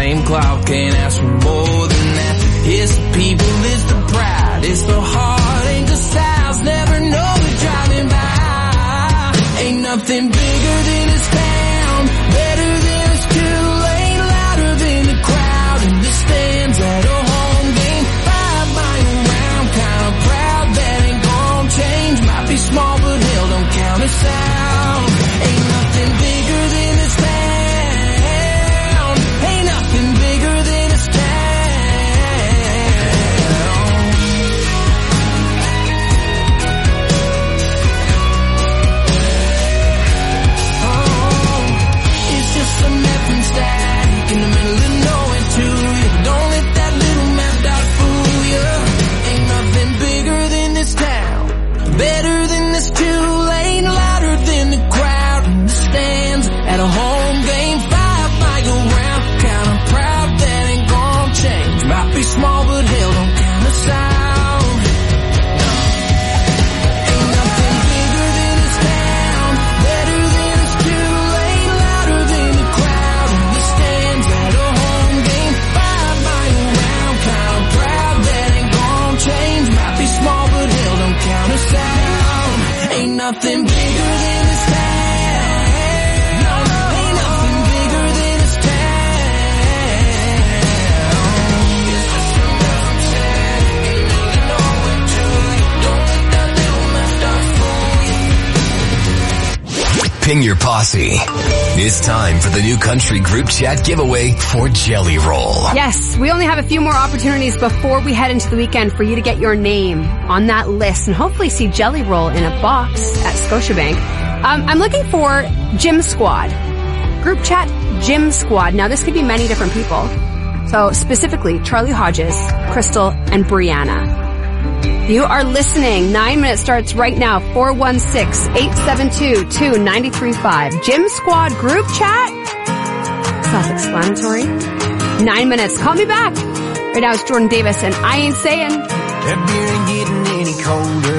same cloud, can't ask for more than that. It's the people, it's the pride, it's the heart, ain't the styles, never know we're driving by. Ain't nothing bigger than this town, better than this too late, louder than the crowd in the stands at a home game. 5 mile round, kinda proud, that ain't gonna change. Might be small, but hell, don't count us out. Ain't nothing bigger than this town, ain't nothing bigger than this town. Some effing static in the middle of nowhere to you. Don't let that little map dot fool you. Ain't nothing bigger than this town, better than this too late, louder than the crowd in the stands at a home game. 5 mile round, kinda proud, that ain't gonna change. Might be small, but hell, don't count us out. Nothing bigger than this town. Ain't nothing bigger than this town. Ping your posse. It's time for the new country group chat giveaway for Jelly Roll. Yes, we only have a few more opportunities before we head into the weekend for you to get your name on that list and hopefully see Jelly Roll in a box at Scotiabank. I'm looking for Gym Squad. Group chat Gym Squad. Now, this could be many different people. So specifically, Charlie Hodges, Crystal, and Brianna. You are listening. 9 minutes starts right now. 416-872-2935. Gym Squad group chat. Self-explanatory. 9 minutes. Call me back. Right now it's Jordan Davis and I Ain't Saying. That beer ain't getting any colder.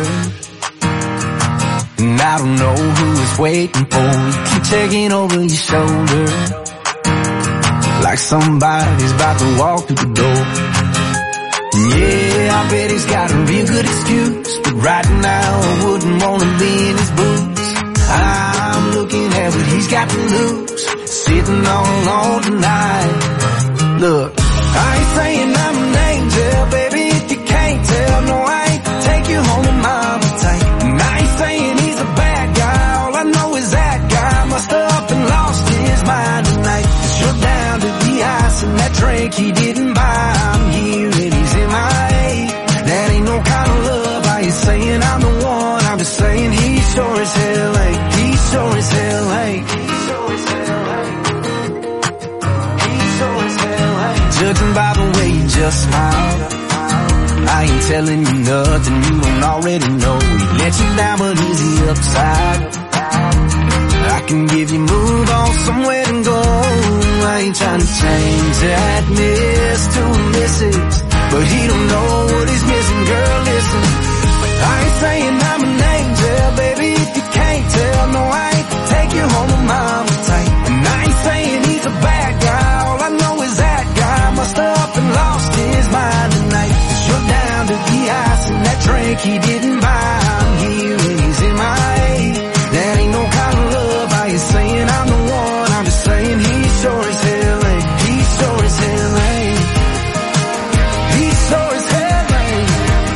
And I don't know who is waiting for you. Keep checking over your shoulder. Like somebody's about to walk through the door. Yeah, I bet he's got a real good excuse, but right now I wouldn't want to be in his boots. I'm looking at what he's got to lose, sitting all alone tonight. Look, I ain't saying I'm an angel, baby, if you can't tell. No, I ain't take you home to mama tight. And I ain't saying he's a bad guy, all I know is that guy must have up and lost his mind tonight. 'Cause you're down to the ice and that drink he didn't buy. I'm here and he's in my A. That ain't no kind of love. I ain't saying I'm the one, I'm just saying he sure as hell ain't. He sure as hell ain't. He sure as hell ain't. He sure as hell ain't. Judging by the way you just smiled, I ain't telling you nothing you don't already know. He let you down, but is he upside? I can give you move on somewhere to go. I ain't trying to change that miss to a missus, but he don't know what he's missing, girl, listen. I ain't saying I'm an angel, baby, if you can't tell. No, I ain't take you home to mama tight. And I ain't saying he's a bad guy, all I know is that guy must have up and lost his mind tonight. 'Cause you're down to the ice and that drink he didn't buy. I'm here and he's in my A. That ain't no kind of love. I ain't saying I'm the one, I'm just saying he sure as hell ain't. He sure as hell ain't. He sure as hell ain't.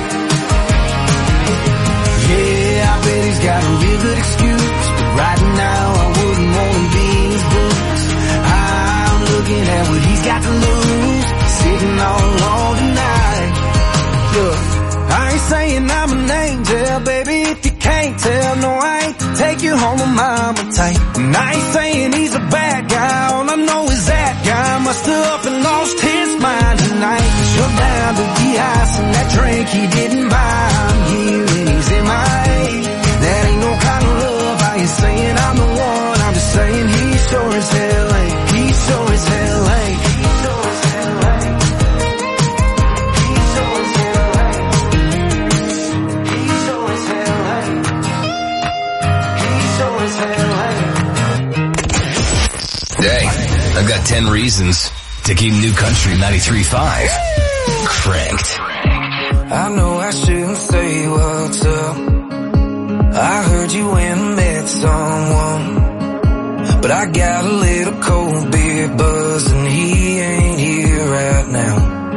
Yeah, I bet he's got a real good excuse, but right now I wouldn't want to be in his boots. I'm looking at what he's got to lose, sitting all alone tonight. Look, I ain't saying I'm an angel, baby, if you can't tell. No, I ain't take you home to mama tight. And I ain't saying he's a bad guy, all I know is that guy must have up and lost his mind tonight. 'Cause you're down to the ice and that drink he didn't buy. I'm here and he's in my A. That ain't no kind of love. I ain't saying I'm the one, I'm just saying he sure as hell ain't. He sure as hell ain't. He sure as hell ain't. He sure as hell ain't. He sure as hell ain't. He sure as hell ain't. Hey, I've got 10 reasons to keep New Country 93.5 cranked. I know I shouldn't say what's up. I heard you went and met someone, but I got a little cold beer buzz and he ain't here right now.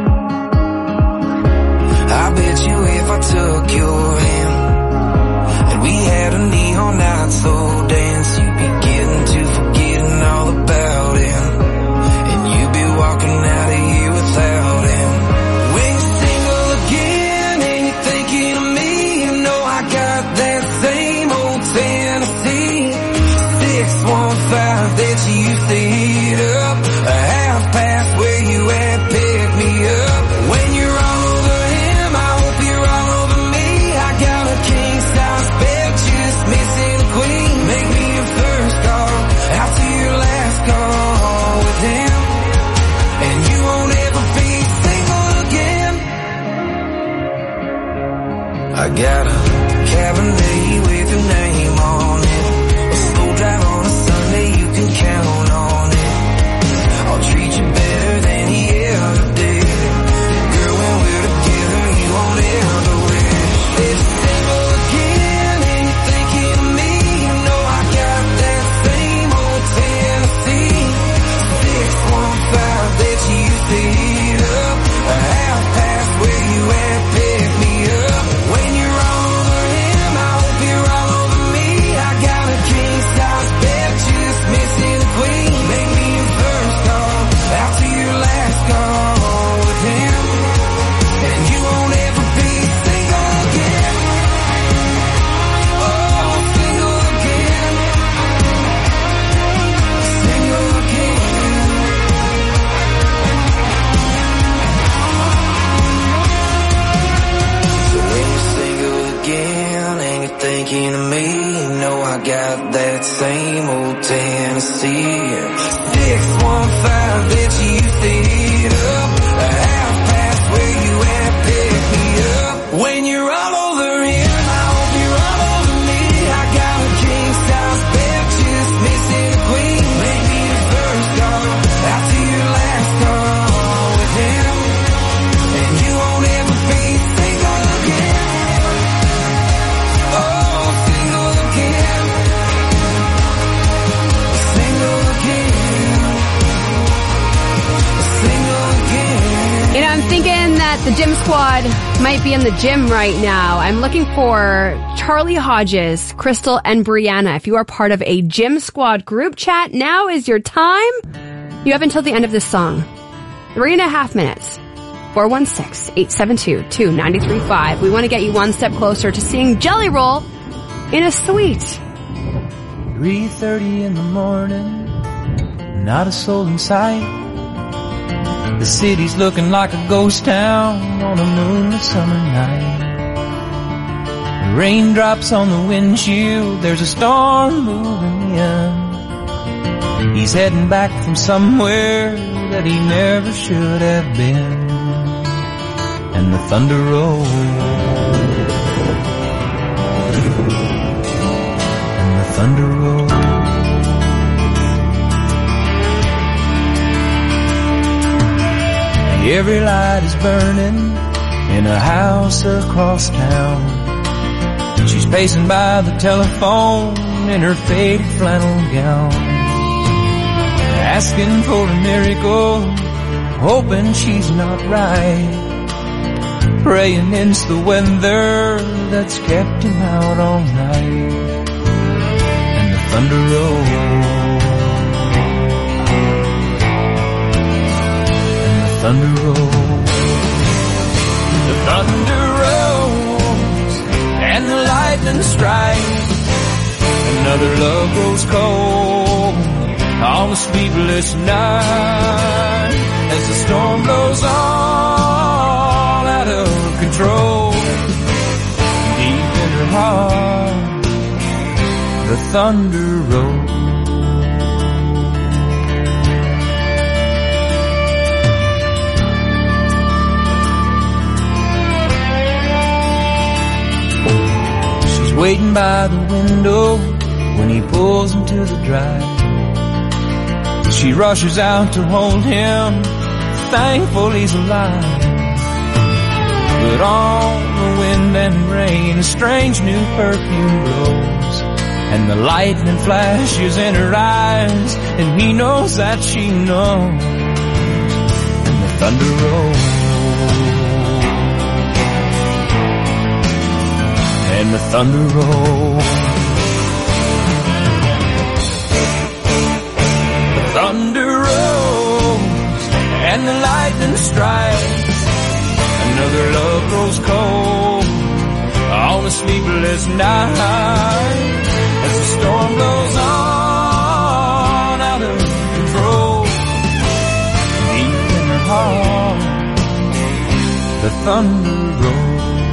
I bet you if I took your hand and we had a neon night soul dance, you'd be getting to forgetting all about him, and you'd be walking out of here without him. When you're single again and you're thinking of me, you know I got that same old Tennessee 615 that you used to heat up, a half past where you at, pick me up. When you're all over him, I hope you're all over me. I got a king size bed, just missing a queen. Make me your first call, out to your last call with him, and you won't ever be single again. I got a Cabernet with your name on it, a slow drive on a Sunday, you can count on it. I'll treat you better than he ever did. Girl, when we're together, you won't ever wish. If you're single again and you're thinking of me, you know I got that same old Tennessee 615 that you used to heat up, a half past where you at, pick me up. When you're all over him, I hope you're all over me. I got a king size bed, just missing a queen. Make me your first call, out to your last call with him, and you won't ever be single again. Oh, single again. Single again. So when you're single again and you're thinking of me, you know I got that same old Tennessee 615 that you used to heat up, a half past where you at, pick me up. When you're all over him, I hope you're all over me. I got a king size bed, just missing a queen. Make me your first call, out to your last call with him, and you won't ever be single again. Oh, single again. Single again. Single again. You know, I'm thinking that the Gym Squad might be in the gym right now. I'm looking for Charlie Hodges, Crystal, and Brianna. If you are part of a Gym Squad group chat, now is your time. You have until the end of this song. 3.5 minutes. 416-872-2935. We want to get you one step closer to seeing Jelly Roll in a suite. 3:30 in the morning, not a soul in sight. The city's looking like a ghost town on a moonless summer night. Raindrops on the windshield, there's a storm moving in. He's heading back from somewhere that he never should have been. And the thunder rolls, and the thunder rolls. Every light is burning in a house across town. She's pacing by the telephone in her faded flannel gown, asking for a miracle, hoping she's not right, praying it's the weather that's kept him out all night. And the thunder rolls, and the thunder rolls, the thunder rolls, and the lightning strikes. Another love grows cold on a sleepless night as the storm blows all out of control. Deep in her heart, the thunder rolls. She's waiting by the window when he pulls into the drive. She rushes out to hold him, thankful he's alive. But on the wind and rain, a strange new perfume blows, and the lightning flashes in her eyes, and he knows that she knows. And the thunder rolls, and the thunder rolls. The thunder rolls, and the lightning strikes. Another love grows cold on a sleepless night, as the storm blows on out of control. Deep in her heart, the thunder rolls.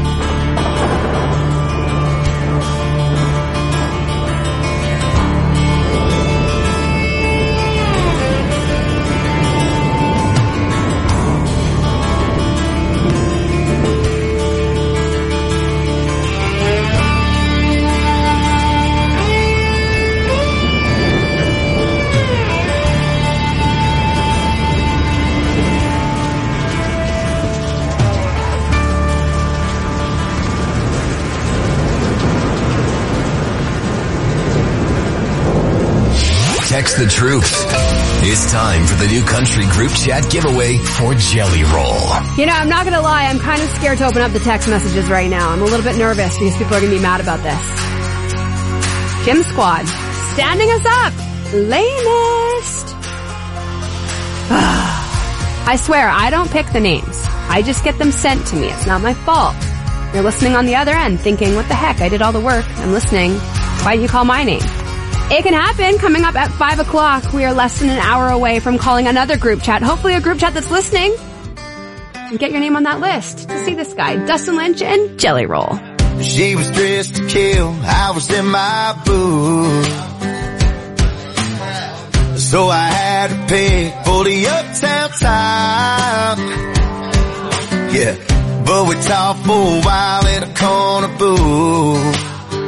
Text the troops. It's time for the New Country Group Chat giveaway for Jelly Roll. You know, I'm not going to lie. I'm kind of scared to open up the text messages right now. I'm a little bit nervous because people are going to be mad about this. Gym Squad, standing us up. Lamest. I swear, I don't pick the names. I just get them sent to me. It's not my fault. You're listening on the other end thinking, what the heck? I did all the work. I'm listening. Why didn't you call my name? It can happen. Coming up at 5 o'clock, we are less than an hour away from calling another group chat. Hopefully a group chat that's listening. And get your name on that list to see this guy, Dustin Lynch and Jelly Roll. She was dressed to kill, I was in my booth. So I had to pick for the uptown time. Yeah, but we talked for a while in a corner booth.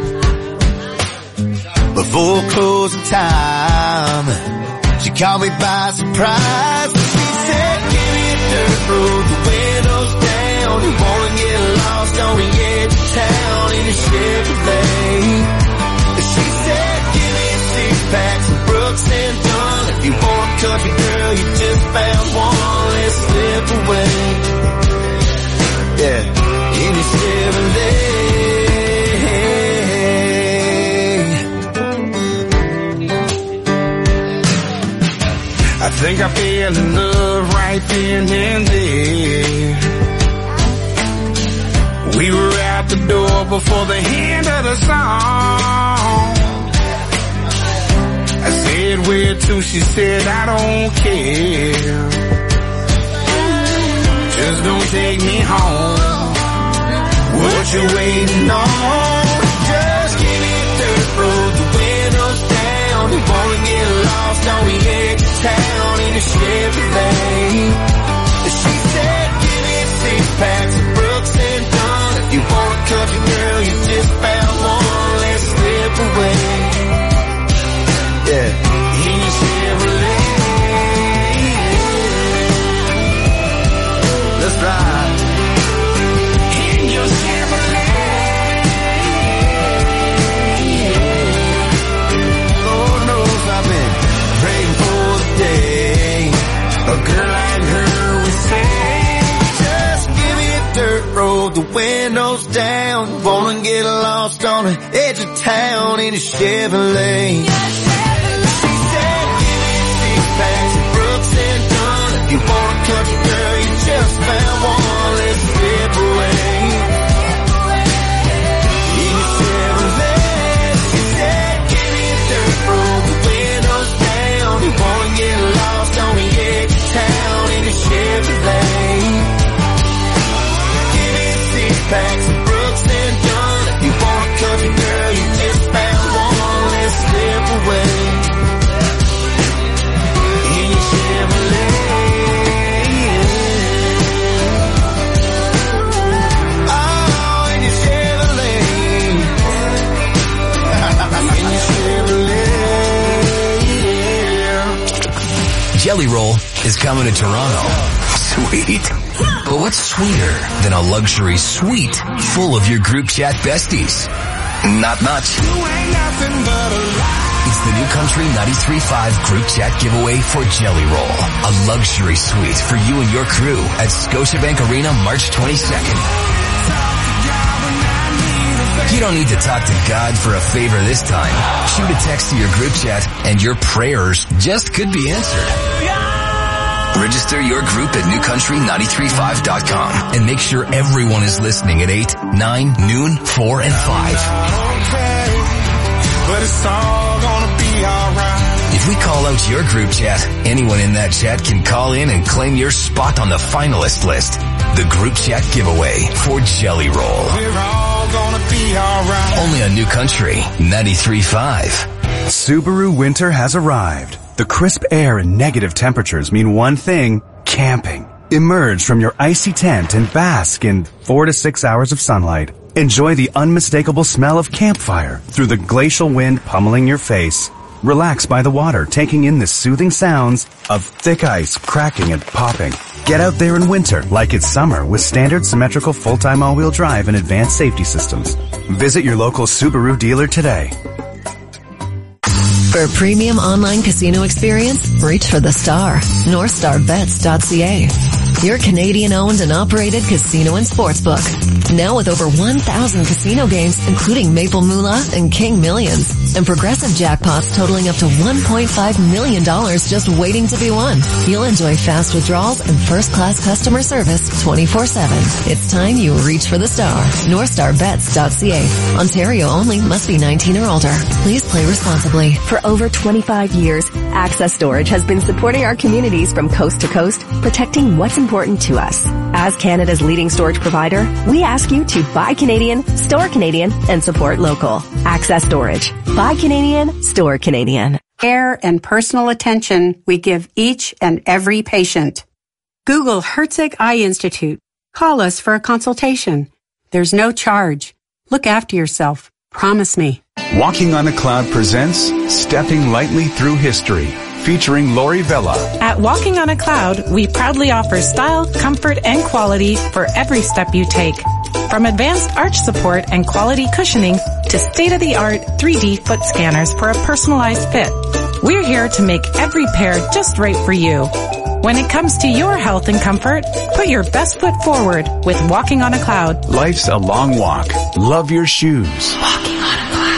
Before closing time, she caught me by surprise. She said, give me a dirt road, the windows down. You wanna get lost on the edge of town in a Chevrolet. She said, give me a six-pack, some Brooks and Dunn. If you want a country girl, you just found one, let's slip away. Yeah, in a Chevrolet. I think I fell in love right then and there. We were out the door before the end of the song. I said, where to? She said, I don't care. Just don't take me home. What you waiting on? Just give me a dirt road, the windows down. You wanna get lost on the edge of town in a Chevrolet. She said, give me a six-pack, some Brooks and Dunn. If you want a country girl, you just found one, let's slip away. Yeah, in a Chevrolet. Let's ride. In your Chevrolet. Lord knows I've been praying for the day a girl like her would say, just give me a dirt road, the windows down. Wanna get lost on the edge of town in a Chevrolet. She said, give me a six-pack, some Brooks and Dunn. If you want a country girl, you just found one, let's slip away. In a Chevrolet. She said, give me a dirt road, the windows down. You wanna get lost on the edge of town in a Chevrolet. Give me a six-pack, some Brooks and Dunn. If you want a country girl, you just found one, let's slip away. In a Chevrolet. is coming to Toronto. Sweet. But what's sweeter than a luxury suite full of your group chat besties? Not much. It's the New Country 93.5 Group Chat giveaway for Jelly Roll. A luxury suite for you and your crew at Scotiabank Arena March 22nd. You don't need to talk to God for a favor this time. Shoot a text to your group chat and your prayers just could be answered. Register your group at newcountry935.com and make sure everyone is listening at 8, 9, noon, 4, and 5. But it's all gonna be alright. If we call out your group chat, anyone in that chat can call in and claim your spot on the finalist list. The group chat giveaway for Jelly Roll. We're all gonna be alright. Only on New Country 93.5. Subaru winter has arrived. The crisp air and negative temperatures mean one thing: camping. Emerge from your icy tent and bask in 4 to 6 hours of sunlight. Enjoy the unmistakable smell of campfire through the glacial wind pummeling your face. Relax by the water, taking in the soothing sounds of thick ice cracking and popping. Get out there in winter like it's summer with standard symmetrical full-time all-wheel drive and advanced safety systems. Visit your local Subaru dealer today. For a premium online casino experience, reach for the star. NorthstarBets.ca. Your Canadian-owned and operated casino and sportsbook. Now with over 1,000 casino games, including Maple Moolah and King Millions. And progressive jackpots totaling up to $1.5 million just waiting to be won. You'll enjoy fast withdrawals and first-class customer service 24/7. It's time you reach for the star. NorthstarBets.ca. Ontario only. Must be 19 or older. Please play responsibly. For over 25 years, Access Storage has been supporting our communities from coast to coast, protecting what's important to us. As Canada's leading storage provider, we ask you to buy Canadian, store Canadian, and support local. Access Storage. Buy Canadian, store Canadian. Care and personal attention we give each and every patient. Google Herzig Eye Institute. Call us for a consultation. There's no charge. Look after yourself. Promise me. Walking on a Cloud presents Stepping Lightly Through History, featuring Lori Vella. At Walking on a Cloud, we proudly offer style, comfort, and quality for every step you take. From advanced arch support and quality cushioning to state-of-the-art 3D foot scanners for a personalized fit. We're here to make every pair just right for you. When it comes to your health and comfort, put your best foot forward with Walking on a Cloud. Life's a long walk. Love your shoes. Walking on a Cloud.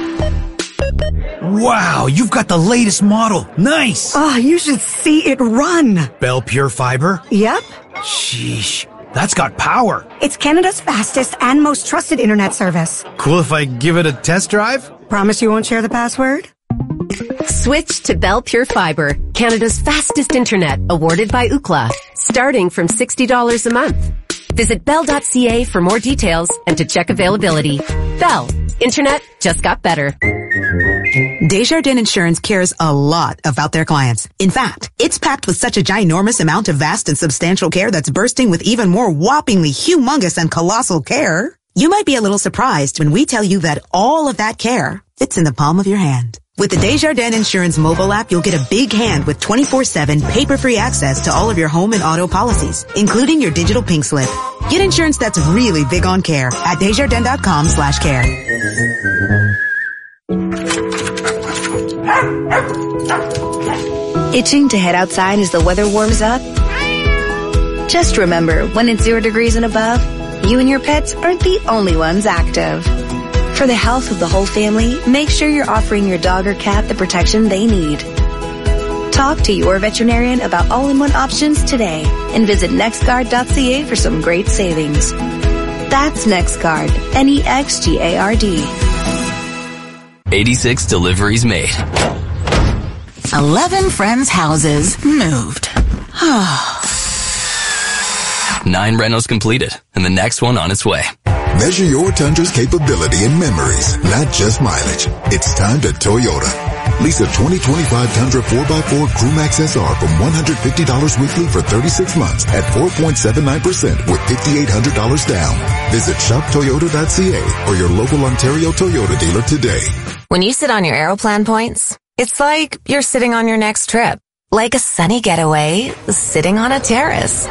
Wow, you've got the latest model. Nice. Oh, you should see it run. Bell Pure Fiber? Yep. Sheesh, that's got power. It's Canada's fastest and most trusted internet service. Cool if I give it a test drive? Promise you won't share the password? Switch to Bell Pure Fiber, Canada's fastest internet, awarded by Ookla, starting from $60 a month. Visit bell.ca for more details and to check availability. Bell, internet just got better. Desjardins Insurance cares a lot about their clients. In fact, it's packed with such a ginormous amount of vast and substantial care that's bursting with even more whoppingly humongous and colossal care. You might be a little surprised when we tell you that all of that care fits in the palm of your hand. With the Desjardins Insurance mobile app, you'll get a big hand with 24/7 paper-free access to all of your home and auto policies, including your digital pink slip. Get insurance that's really big on care at Desjardins.com/care. Itching to head outside as the weather warms up? Just remember, when it's 0 degrees and above, you and your pets aren't the only ones active. For the health of the whole family, make sure you're offering your dog or cat the protection they need. Talk to your veterinarian about all-in-one options today and visit nextguard.ca for some great savings. That's NextGuard, NEXGARD. 86 deliveries made. 11 friends' houses moved. 9 rentals completed, and the next one on its way. Measure your Tundra's capability in memories, not just mileage. It's time to Toyota. Lease a 2025 Tundra 4x4 Crewmax SR from $150 weekly for 36 months at 4.79% with $5,800 down. Visit shoptoyota.ca or your local Ontario Toyota dealer today. When you sit on your Aeroplan points, it's like you're sitting on your next trip. Like a sunny getaway, sitting on a terrace.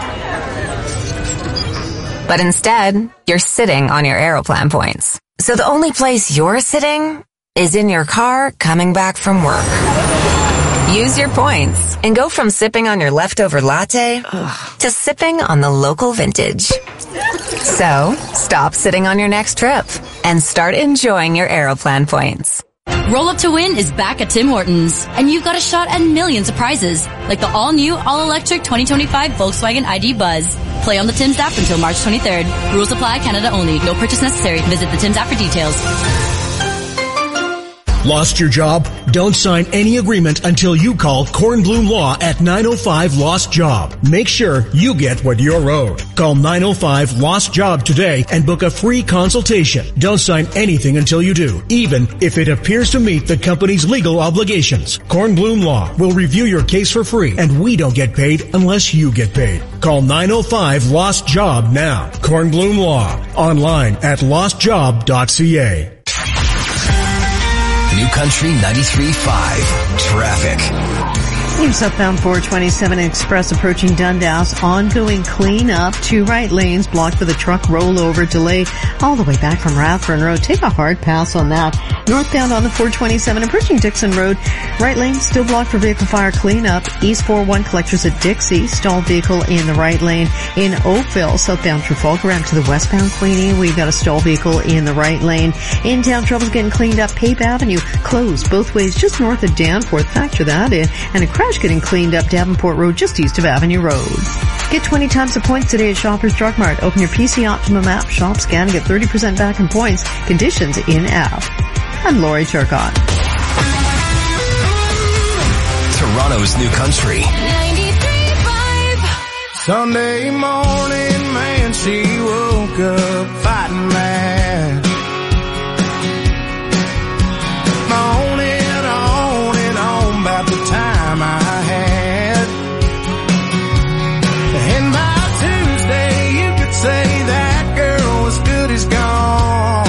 But instead, you're sitting on your Aeroplan points. So the only place you're sitting is in your car coming back from work. Use your points and go from sipping on your leftover latte to sipping on the local vintage. So, stop sitting on your next trip and start enjoying your Aeroplan points. Roll Up to Win is back at Tim Hortons, and you've got a shot at millions of prizes, like the all-new, all-electric 2025 Volkswagen ID Buzz. Play on the Tim's app until March 23rd. Rules apply, Canada only. No purchase necessary. Visit the Tim's app for details. Lost your job? Don't sign any agreement until you call Kornblum Law at 905 Lost Job. Make sure you get what you're owed. Call 905 Lost Job today and book a free consultation. Don't sign anything until you do, even if it appears to meet the company's legal obligations. Kornblum Law will review your case for free, and we don't get paid unless you get paid. Call 905 Lost Job now. Kornblum Law. Online at lostjob.ca. New Country 93.5 Traffic. In southbound 427 Express approaching Dundas, ongoing cleanup. 2 right lanes blocked for the truck rollover delay all the way back from Rathburn Road. Take a hard pass on that. Northbound on the 427 approaching Dixon Road, right lane still blocked for vehicle fire cleanup. East 41 collectors at Dixie, stalled vehicle in the right lane. In Oakville, southbound Trafalgar ramp to the westbound Queenie, we've got a stalled vehicle in the right lane. In town, trouble's getting cleaned up. Pape Avenue closed both ways just north of Danforth. Factor that in. And a crash getting cleaned up Davenport Road just east of Avenue Road. Get 20 times the points today at Shoppers Drug Mart. Open your PC Optimum app, shop, scan, and get 30% back in points. Conditions in app. I'm Lori Turcott. Toronto's New Country 93.5. Sunday morning, man, she woke up fighting mad. On and on about the time I had. And by Tuesday, you could say that girl was good as gone.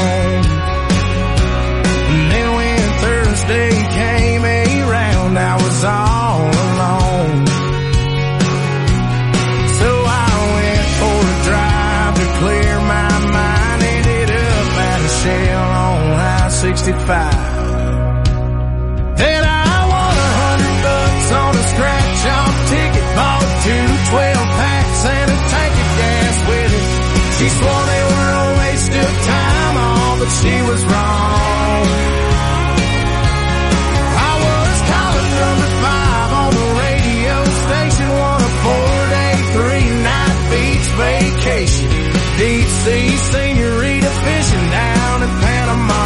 And then when Thursday came around, I was all alone. So I went for a drive to clear my mind. Ended up at a Shell on I-65. Then I won $100 on a scratch-off ticket, bought 2 12-packs and a tank of gas with it. She swore they were a waste of time, all, but she was wrong. I was calling number 5 on the radio station, won a 4-day, 3-night beach vacation. Deep sea senorita fishing down in Panama.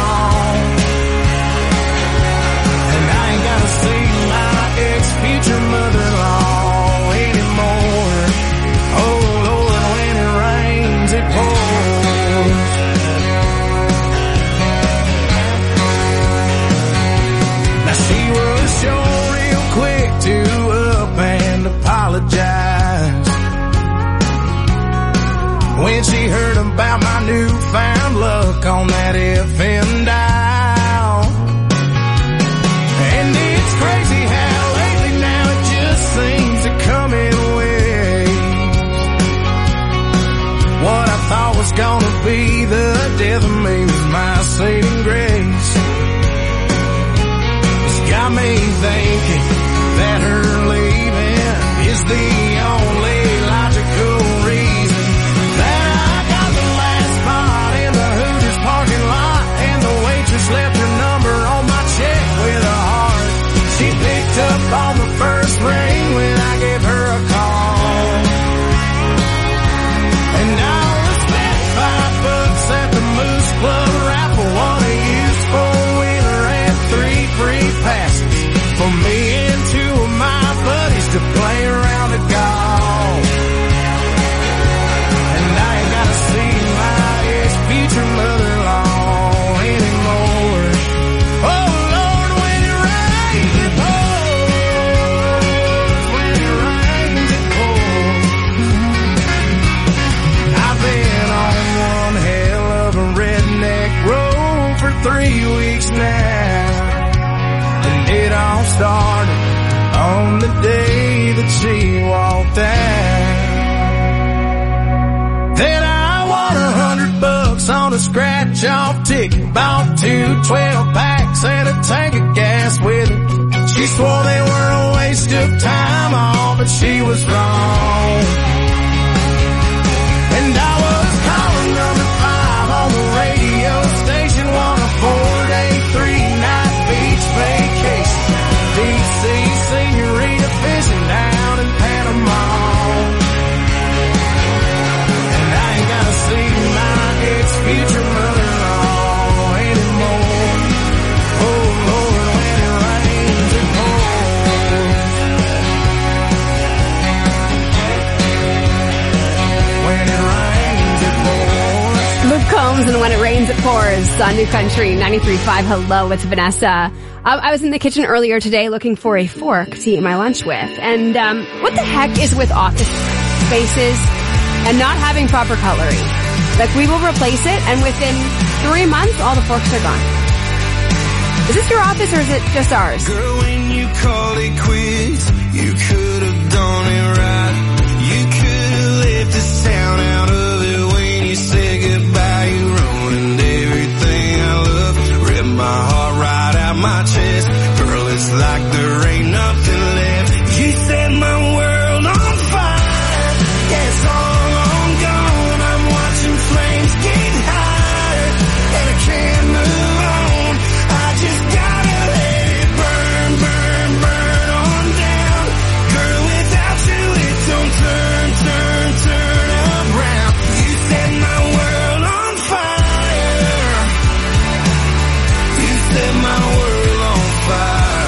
See my ex-future mother-in-law anymore. Oh Lord, when it rains, it pours. Now she was sure real quick to up and apologize when she heard about my newfound luck on that FM dial. And it's crazy how lately now it just seems to come in waves. What I thought was gonna be the death of me was my saving grace. It's got me thinking that her leaving is the only logical reason that I got the last spot in the Hooters parking lot, and the waitress left her number on my check with a heart. She picked up on the first ring when I gave her a call. And I was bet $5 at the Moose Club raffle, won a used 4-wheeler and 3 free passes for me and 2 of my buddies to play around the golf. And I ain't gotta see my ex-future mother-in-law anymore. Oh Lord, when it rains, it pours. When it rains, it pours. I've been on one hell of a redneck road for 3 weeks now. And it all started on on the day that she walked out. Then I won $100 on a scratch-off ticket. Bought 2 12-packs and a tank of gas with it. She swore they were a waste of time, all but she was wrong. And I was calling number 5 on the radio station, won a 4-day, 3-night beach vacation. DC senorita fishing down in Panama. And I ain't gotta see my ex-future mother-in-law anymore. Oh Lord, when it rains it pours. When it rains it pours. Luke Combs and When It Rains It Pours on New Country 93.5. Hello, it's Vanessa. I was in the kitchen earlier today looking for a fork to eat my lunch with. And what the heck is with office spaces and not having proper coloring? Like, we will replace it, and within 3 months, all the forks are gone. Is this your office, or is it just ours? Girl, when you called it quits, you could have done it right. You could have left the sound out of it when you said goodbye. You ruined everything I love, ripped my heart right out my chest. Girl, it's like there ain't nothing left. You set my world on fire. Yeah, it's all on gone. I'm watching flames get higher, and I can't move on. I just gotta let it burn, burn, burn on down. Girl, without you it don't turn, turn, turn around. You set my world on fire. You set my world on fire.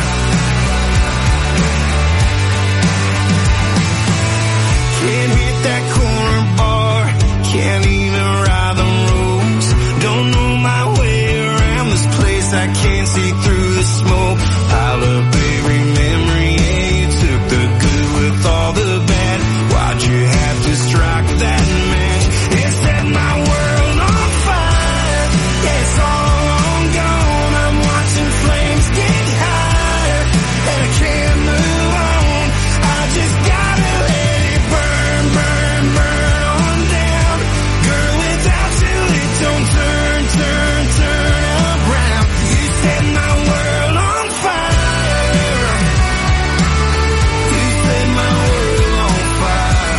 Can't hit that corner bar, can't even ride the roads. Don't know my way around this place, I can't see through the smoke. Pile up every memory, and you took the good with all the bad. Why'd you have to strike that match? It set my world on fire. Yeah, it's all on gone. I'm watching flames get higher, and I can't move on. I just gotta let it burn, burn, burn on down. Girl, without you it don't turn, turn, turn around. You set my world on fire. You set my world on fire.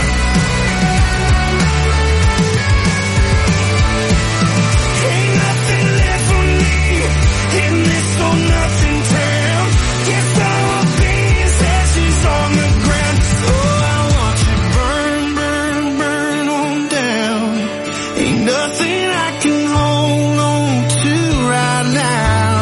Ain't nothing left for me in this old nothing town. Guess I will be as ashes on the ground. Oh, I want you burn, burn, burn on down. Ain't nothing I can hold on to right now.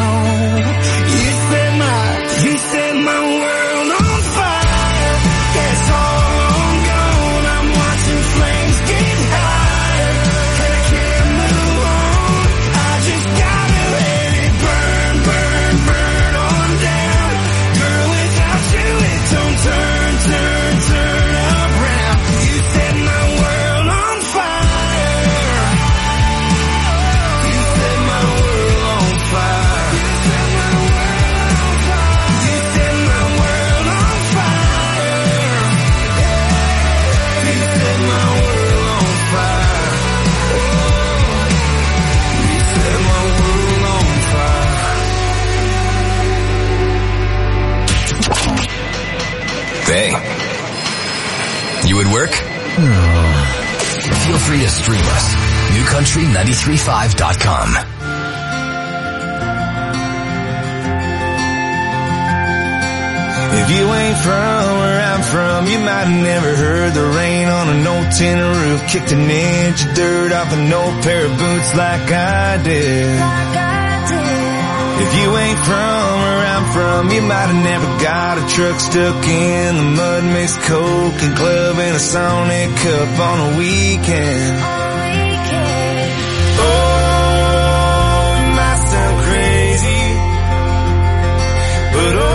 You set my world on fire. Yeah, it's all on gone. I'm watching flames get higher, and I can't move on. I just gotta let it burn, burn, burn on down. Girl, without you it don't turn, turn, turn around. You set my world on fire. You set my world on fire. You set my world on fire. You set my world on fire. You set my world on fire. You set my world on fire. Hey, you at work? Feel free to stream us. NewCountry935.com. If you ain't from where I'm from, you might have never heard the rain on an old tin roof, kicked an inch of dirt off an old pair of boots like I did. If you ain't from where I'm from, you might have never got a truck stuck in the mud, mixed Coke and club in a Sonic cup on a weekend. Oh, it might sound crazy, but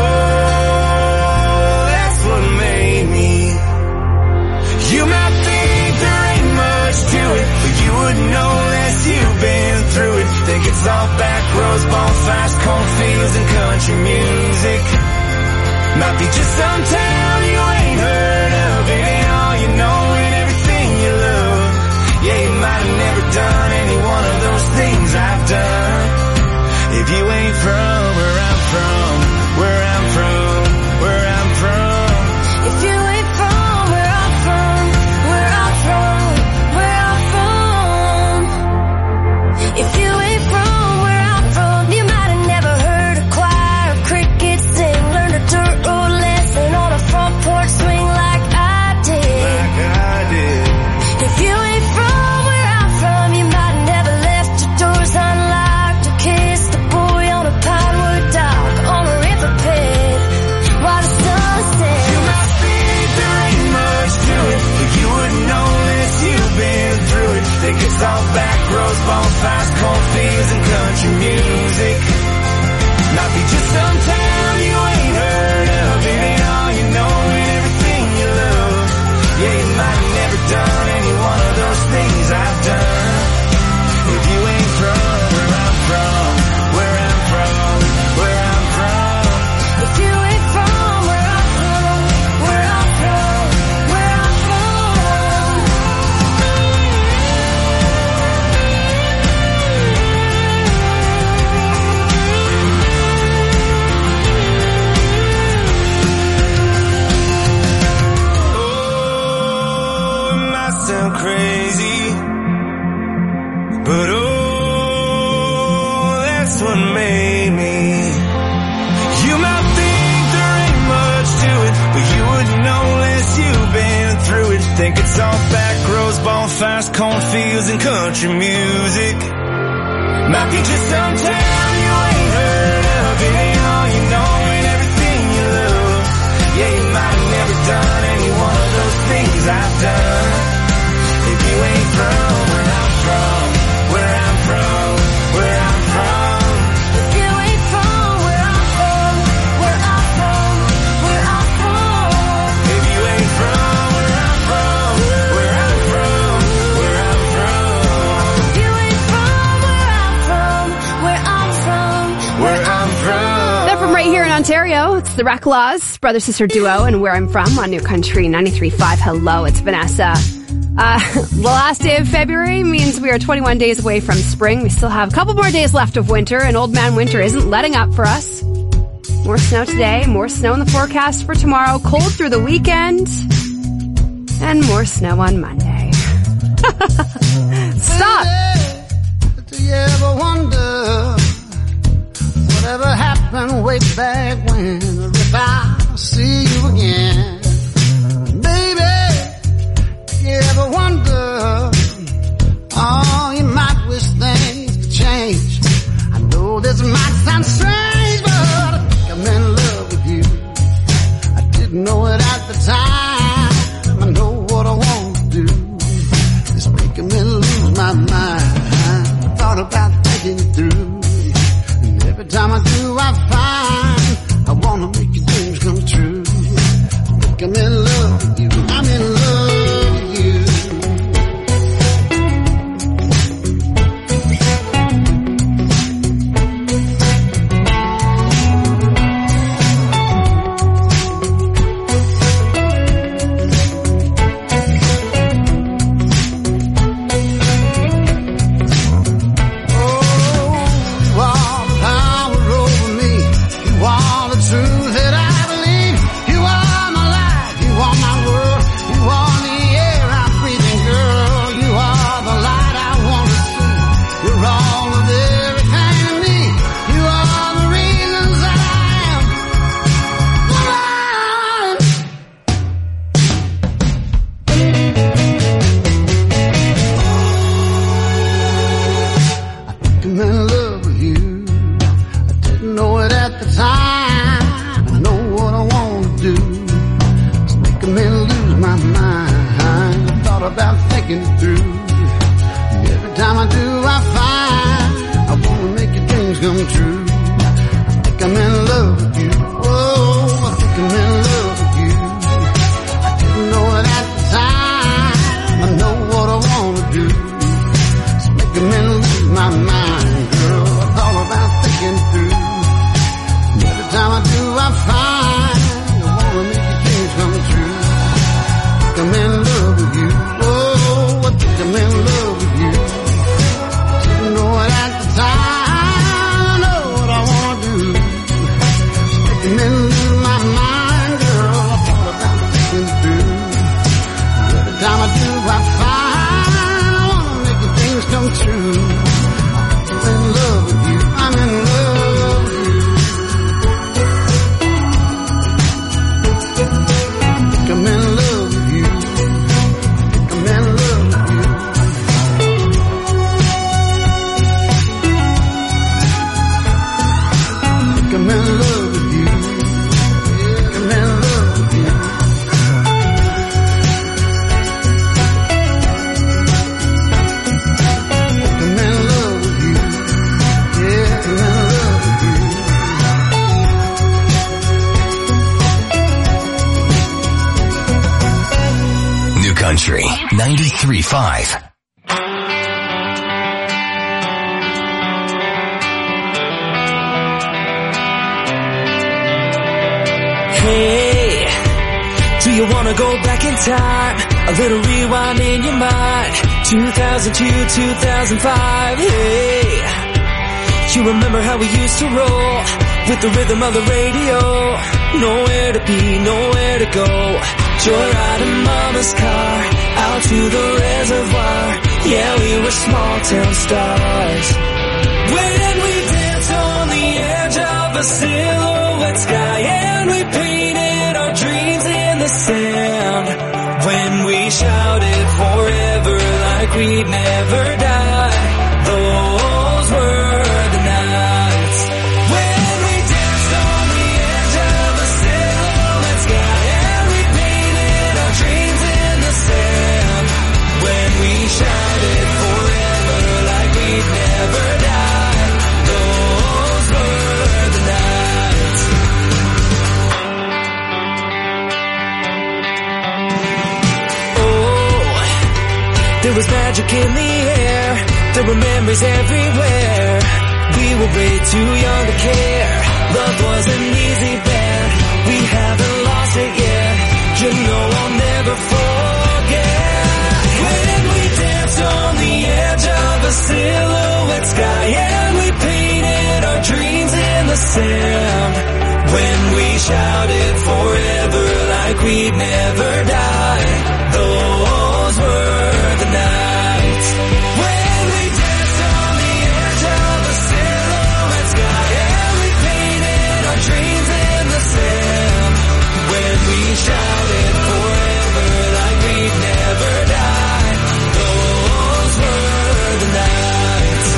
that's what made me. You might think there ain't much to it, but you wouldn't know unless you've been through it. Think it's all back roads, bonfires, cornfields, and country music. Might be just some town you ain't heard of. It ain't all you know and everything you love. Yeah, you might have never done any one of those things I've done. If you ain't from where I'm from, where I'm from, where I'm from. If you ain't from where I'm from, where I'm from, where I'm from. If you ain't from where I'm from, you might have never heard a choir of crickets sing, learned a dirt road lesson on a front porch swing like I did. Like I did. If you ain't from where I'm from, you might have never left your doors unlocked or kissed a boy on a pinewood dock on a riverbed while the sun sets. You might think there ain't much to it, but you wouldn't know unless you've been through it. Think it's all back roads, bonfires, cornfields, and country music. Might be just some town you ain't heard of. It ain't all you know and everything you love. Yeah, you might have never done any one of those things I've done. If you ain't from where I'm from, where I'm from, where I'm from. If you ain't from where I'm from, where I'm from, where I'm from. Oh, it might sound crazy, but oh, that's what made me. You might think there ain't much to it, but you wouldn't know unless you've been through it. Think it's all back roads, bonfires, cornfields, and country music. Might be just some town you ain't heard of. It ain't all you know and everything you love. Yeah, you might have never done any one of those things I've done. If you ain't from where I'm from, where I'm from, where I'm from. If you ain't from where I'm from, where I'm from, where I'm from. If you ain't from where I'm from, where I'm from, where I'm from. If you ain't from where I'm from, where I'm from, Where I'm from. They're from right here in Ontario. It's the Reclaws, brother-sister duo, and Where I'm From on New Country 93.5. Hello, it's Vanessa. The last day of February means we are 21 days away from spring. We still have a couple more days left of winter, and Old Man Winter isn't letting up for us. More snow today, more snow in the forecast for tomorrow, cold through the weekend, and more snow on Monday. Stop! Do you ever wonder whatever happened way back when? If I see you again, baby, you ever wonder? Oh, you might wish things could change. I know this might sound strange, but I think I'm in love with you. I didn't know it at the time. I know what I want to do. It's making me lose my mind. I thought about thinking it through. And every time I do, I find I want to make your dreams come true. I think I'm in love with you. I'm in love with you. Time I do, I find 93.5. Hey, do you wanna go back in time? A little rewind in your mind. 2002, 2005. Hey, you remember how we used to roll with the rhythm of the radio? Nowhere to be, nowhere to go. Joyride in mama's car, out to the reservoir. Yeah, we were small town stars. When we danced on the edge of a silhouette sky, and we painted our dreams in the sand. When we shouted forever like we'd never die. Those were the nights. When we danced on the edge of a silhouette sky, and we painted our dreams in the sand. When we shouted forever like we'd never die. Those were the nights. Oh, there was magic in the air. There were memories everywhere. We were way too young to care. Love was an easy bet. We haven't lost it yet. You know I'll never forget. When we danced on the edge of a silhouette sky, and we painted our dreams in the sand. When we shouted forever like we'd never die. Those were the nights. When we danced on the edge of a silhouette sky, and we painted our dreams in the sand. When we shouted forever like we'd never die. Those were the nights.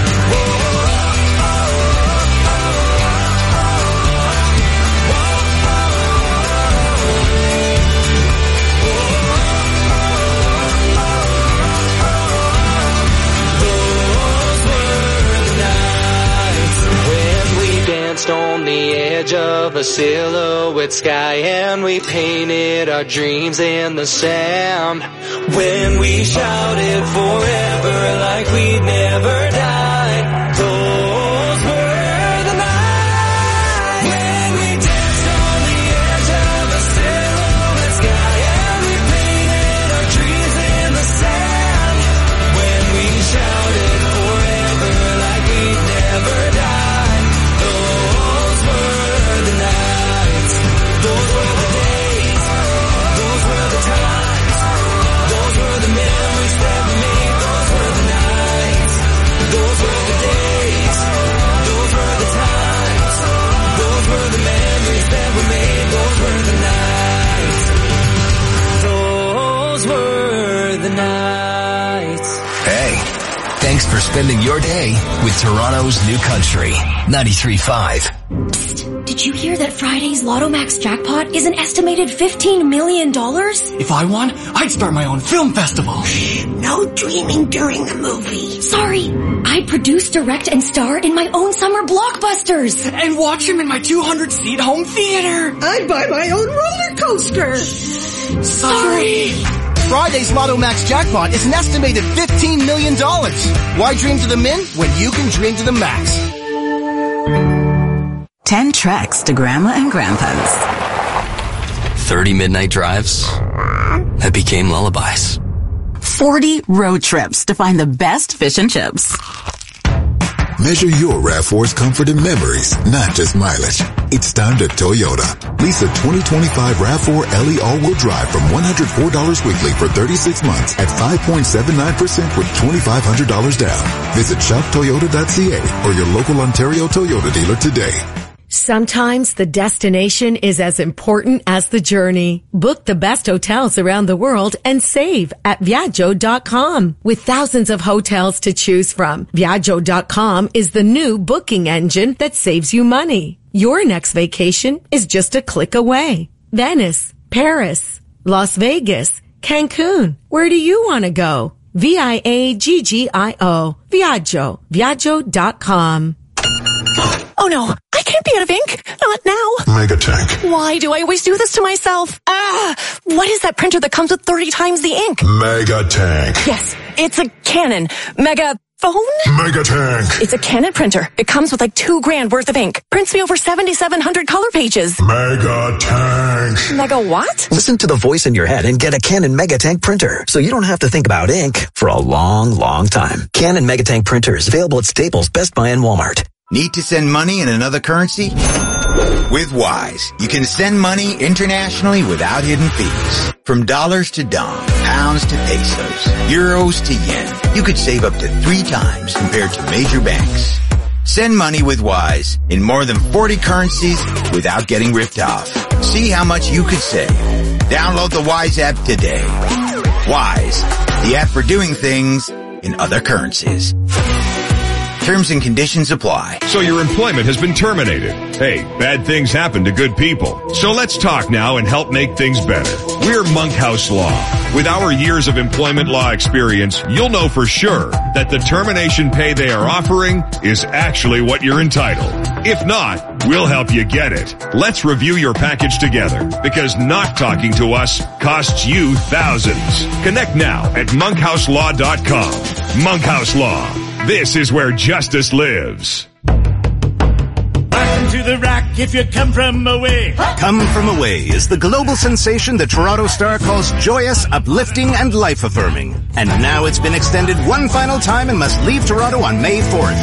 On the edge of a silhouette sky, and we painted our dreams in the sand. When we shouted forever like we'd never die. Those were the nights. When we danced on the edge of a silhouette sky, and we painted our dreams in the sand. When we shouted forever like we'd never die. Those were the days, those were the times, those were the memories that we made, those were the nights, those were the days, those were the times, those were the memories that we made, those were the nights, those were the nights. Hey, thanks for spending your day with Toronto's New Country, 93.5. Did you hear that Friday's Lotto Max jackpot is an estimated $15 million? If I won, I'd start my own film festival. No dreaming during the movie. Sorry, I produce, direct, and star in my own summer blockbusters. And watch them in my 200-seat home theater. I'd buy my own roller coaster. Sorry. Friday's Lotto Max jackpot is an estimated $15 million. Why dream to the min when you can dream to the max? 10 treks to Grandma and Grandpa's. 30 midnight drives that became lullabies. 40 road trips to find the best fish and chips. Measure your RAV4's comfort and memories, not just mileage. It's time to Toyota. Lease a 2025 RAV4 LE all-wheel drive from $104 weekly for 36 months at 5.79% with $2,500 down. Visit shoptoyota.ca or your local Ontario Toyota dealer today. Sometimes the destination is as important as the journey. Book the best hotels around the world and save at Viaggio.com. With thousands of hotels to choose from, Viaggio.com is the new booking engine that saves you money. Your next vacation is just a click away. Venice, Paris, Las Vegas, Cancun. Where do you want to go? Viaggio. Viaggio. Viaggio.com. Oh no, I can't be out of ink. Not now. Megatank. Why do I always do this to myself? What is that printer that comes with 30 times the ink? Megatank. Yes, it's a Canon Megaphone? Megatank. It's a Canon printer. It comes with like $2,000 worth of ink. Prints me over 7,700 color pages. Megatank. Mega what? Listen to the voice in your head and get a Canon Megatank printer so you don't have to think about ink for a long, long time. Canon Megatank printer is available at Staples, Best Buy, and Walmart. Need to send money in another currency? With Wise, you can send money internationally without hidden fees. From dollars to dong, pounds to pesos, euros to yen, you could save up to 3 times compared to major banks. Send money with Wise in more than 40 currencies without getting ripped off. See how much you could save. Download the Wise app today. Wise, the app for doing things in other currencies. Terms and conditions apply. So your employment has been terminated. Hey, bad things happen to good people. So let's talk now and help make things better. We're Monkhouse Law. With our years of employment law experience, you'll know for sure that the termination pay they are offering is actually what you're entitled. If not, we'll help you get it. Let's review your package together, because not talking to us costs you thousands. Connect now at monkhouselaw.com. Monkhouse Law. This is where justice lives. Welcome to the Rock if you come from away. Come From Away is the global sensation the Toronto Star calls joyous, uplifting, and life-affirming. And now it's been extended one final time and must leave Toronto on May 4th.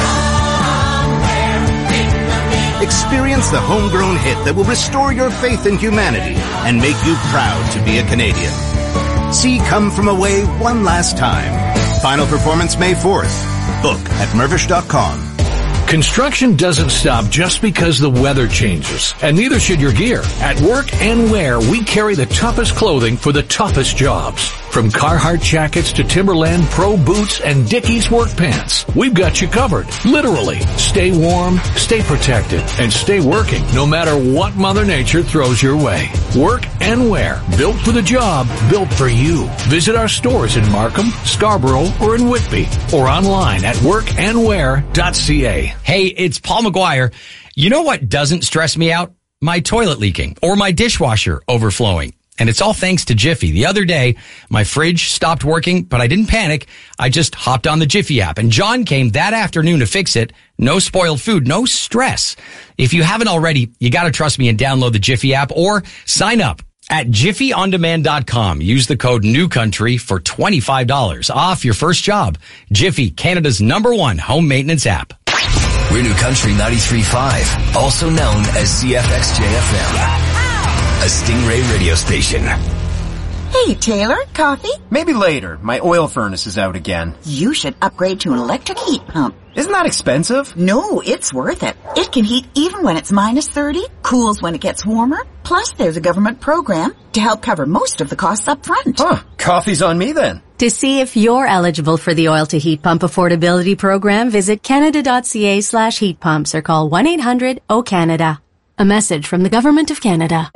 Experience the homegrown hit that will restore your faith in humanity and make you proud to be a Canadian. See Come From Away one last time. Final performance May 4th. Book at Mirvish.com. Construction doesn't stop just because the weather changes, and neither should your gear. At Work and Wear, we carry the toughest clothing for the toughest jobs. From Carhartt jackets to Timberland Pro boots and Dickies work pants, we've got you covered. Literally. Stay warm, stay protected, and stay working no matter what Mother Nature throws your way. Work and Wear. Built for the job, built for you. Visit our stores in Markham, Scarborough, or in Whitby, or online at workandwear.ca. Hey, it's Paul McGuire. You know what doesn't stress me out? My toilet leaking or my dishwasher overflowing. And it's all thanks to Jiffy. The other day, my fridge stopped working, but I didn't panic. I just hopped on the Jiffy app, and John came that afternoon to fix it. No spoiled food, no stress. If you haven't already, you gotta trust me and download the Jiffy app or sign up at jiffyondemand.com. Use the code NEWCOUNTRY for $25 off your first job. Jiffy, Canada's #1 home maintenance app. We're New Country 93.5, also known as CFXJ-FM, a Stingray radio station. Hey, Taylor, coffee? Maybe later. My oil furnace is out again. You should upgrade to an electric heat pump. Isn't that expensive? No, it's worth it. It can heat even when it's -30, cools when it gets warmer. Plus, there's a government program to help cover most of the costs up front. Huh, coffee's on me then. To see if you're eligible for the Oil to Heat Pump Affordability Program, visit canada.ca/heat pumps or call 1-800-O-CANADA. A message from the Government of Canada.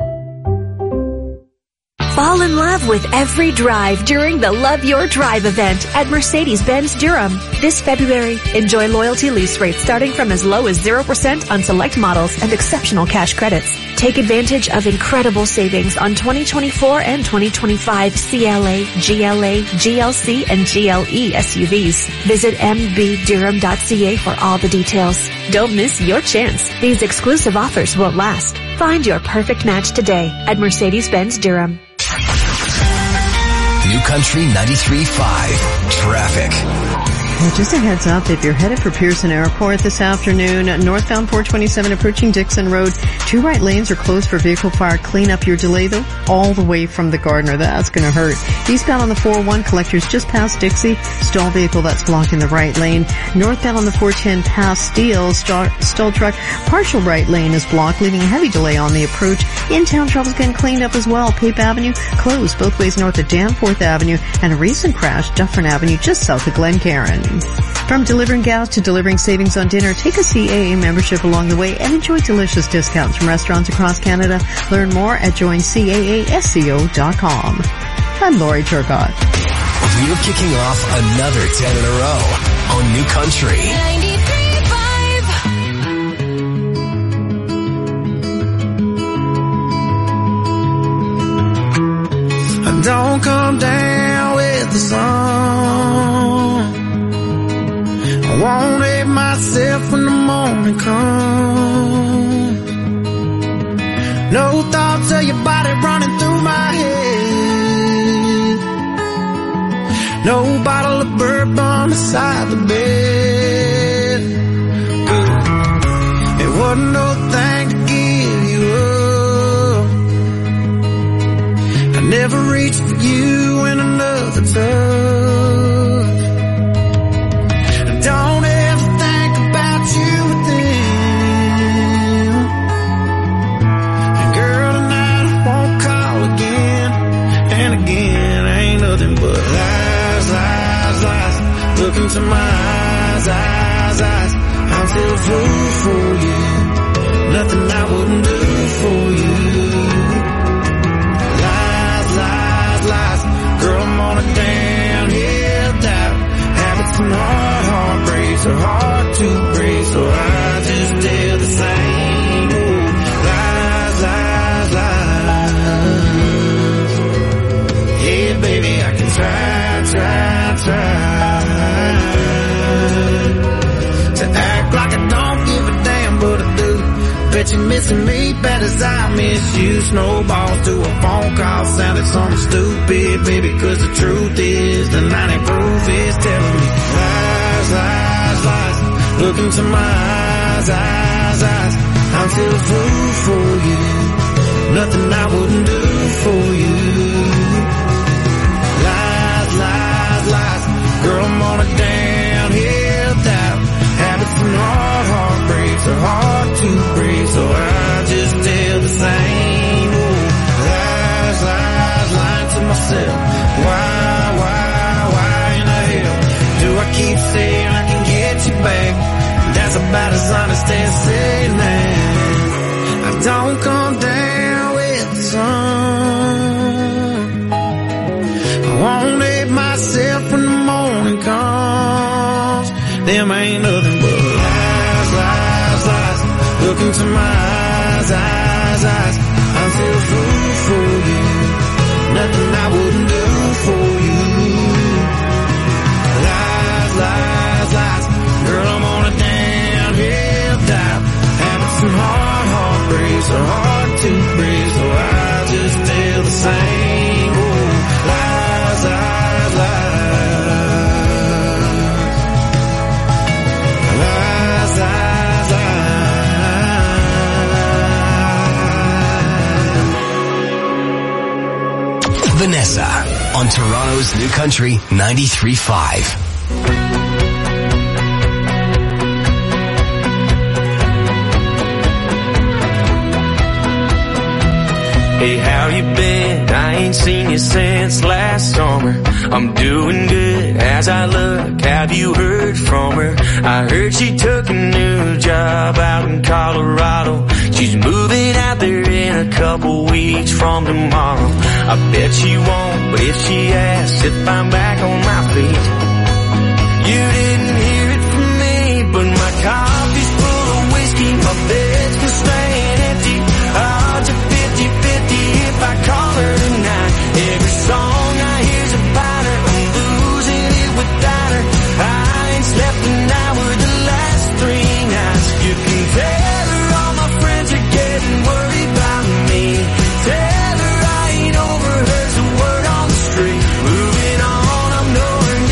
Fall in love with every drive during the Love Your Drive event at Mercedes-Benz Durham. This February, enjoy loyalty lease rates starting from as low as 0% on select models and exceptional cash credits. Take advantage of incredible savings on 2024 and 2025 CLA, GLA, GLC, and GLE SUVs. Visit mbdurham.ca for all the details. Don't miss your chance. These exclusive offers won't last. Find your perfect match today at Mercedes-Benz Durham. New Country 93.5 Traffic. Well, just a heads up, if you're headed for Pearson Airport this afternoon, northbound 427 approaching Dixon Road, 2 right lanes are closed for vehicle fire. Clean up your delay, though, all the way from the Gardner. That's going to hurt. Eastbound on the 401 collectors just past Dixie, stall vehicle that's blocking the right lane. Northbound on the 410 past Steele, stall truck, partial right lane is blocked, leaving a heavy delay on the approach. In-town trouble's getting cleaned up as well. Pape Avenue closed both ways north of Danforth Avenue, and a recent crash, Dufferin Avenue, just south of Glencairn. From delivering gas to delivering savings on dinner, take a CAA membership along the way and enjoy delicious discounts from restaurants across Canada. Learn more at joincaasco.com. I'm Lori Turcott. We're kicking off another 10 in a row on New Country 93.5. Don't come down with the sun. I won't hate myself when the morning comes. No thoughts of your body running through my head. No bottle of bourbon beside the bed. It wasn't no thing to give you up. I never reached for you in another touch. Don't ever think about you with them. And girl, tonight I won't call again. And again, ain't nothing but lies, lies, lies. Look into my eyes, eyes, eyes. I'm still a fool for you. Nothing I wouldn't do for you. Lies, lies, lies. Girl, I'm on a downhill dive. Habits and heartbreaks are hard to break, so I just tell the same. Ooh, lies, lies, lies. Yeah, baby, I can try to act like I don't give a damn, but I do. Bet you're missing me bad as I miss you. Snowballs to a phone call sounded something stupid, baby, cause the truth is the 90 proof is telling me lies, lies, lies. Look into my eyes, eyes, eyes. I'm still a fool for you. Nothing I wouldn't do for you. Lies, lies, lies. Girl, I'm on a downhill dive. Habits and heartbreaks are hard to break, so I just tell the same. Ooh, lies, lies, lying to myself. Why in the hell do I keep saying I can get you back? That's about as honest as saying that. I don't come down with the sun. I won't hate myself when the morning comes. Them ain't nothing but lies, lies, lies. Look into my eyes, eyes, eyes. I'm still a fool for you. Nothing I wouldn't do for you. Lies, lies, lies. Girl, I'm on a downhill dive. Habits and heartbreaks are hard to break, so I just tell the same. Ooh, lies, lies, lies. Lies, lies, lies. Vanessa on Toronto's New Country 93.5. Hey, how you been? I ain't seen you since last summer. I'm doing good as I look. Have you heard from her? I heard she took a new job out in Colorado. She's moving out there in a couple weeks from tomorrow. I bet she won't, but if she asks if I'm back on my feet. You didn't hear it from me, but my coffee's full of whiskey. My bed's been staying empty. Odds are 50-50 if I call her tonight. Every song I hear's about her. I'm losing it without her. I ain't slept an hour the last 3 nights. You can tell her all my friends are getting worried about me. Tell her I ain't overheard a word on the street. Moving on, I'm nowhere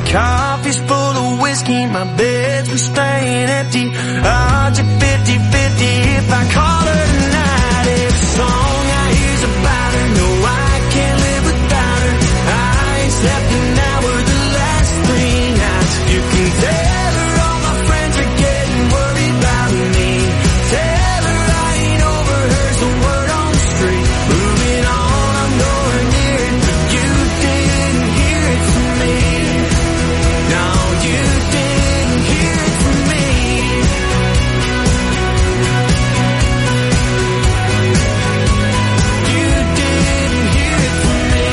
coffee's full of whiskey, my beds were staying empty. Odds are 50-50 if I call her tonight. Every song I hear's about her, no, I can't live without her. I ain't slept an hour the last 3 nights. You can tell her all my friends are getting worried about me. Tell her I ain't overheard the word on the street. Moving on, I'm nowhere near it, but you didn't hear it from me. No, you didn't hear it from me. You didn't hear it from me.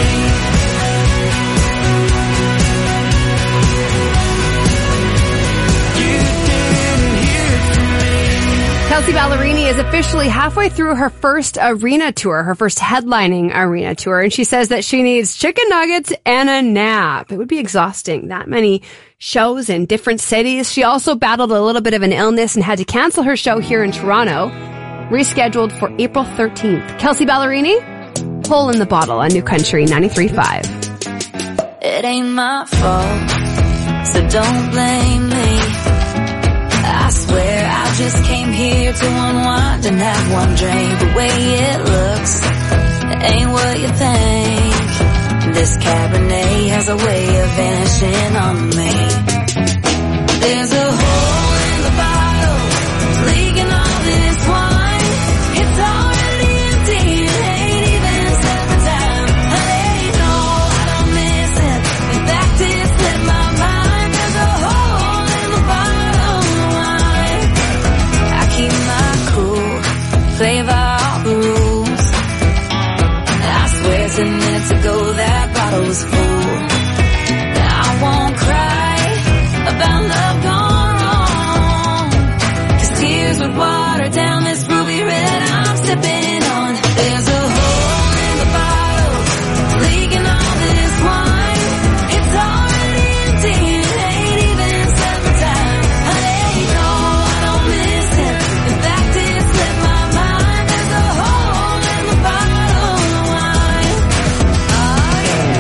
You didn't hear it from me. Kelsea Ballerini is officially halfway through her first arena tour, her first headlining arena tour, and she says that she needs chicken nuggets and a nap. It would be exhausting, that many shows in different cities. She also battled a little bit of an illness and had to cancel her show here in Toronto, rescheduled for April 13th. Kelsea Ballerini, Hole in the Bottle on New Country 93.5. It ain't my fault, so don't blame me. I swear I just came here to unwind and have one drink. The way it looks, it ain't what you think. This Cabernet has a way of vanishing on me. There's a hole in the bottle, leaking all this wine. It's already empty, it ain't even supper time. Hey, no, I don't miss it. In fact, it slipped my mind. There's a hole in the bottle of wine. I keep my cool, play by all the rules. I swear 10 minutes ago that bottle was full. I won't cry about love gone wrong, 'cause tears would water down this ruby red I'm sipping on. There's a hole in the bottle, leaking all this wine. It's already empty, it ain't even supper time. Hey, no, I don't miss it. In fact, it slipped my mind. There's a hole in the bottle of wine. Oh, yeah.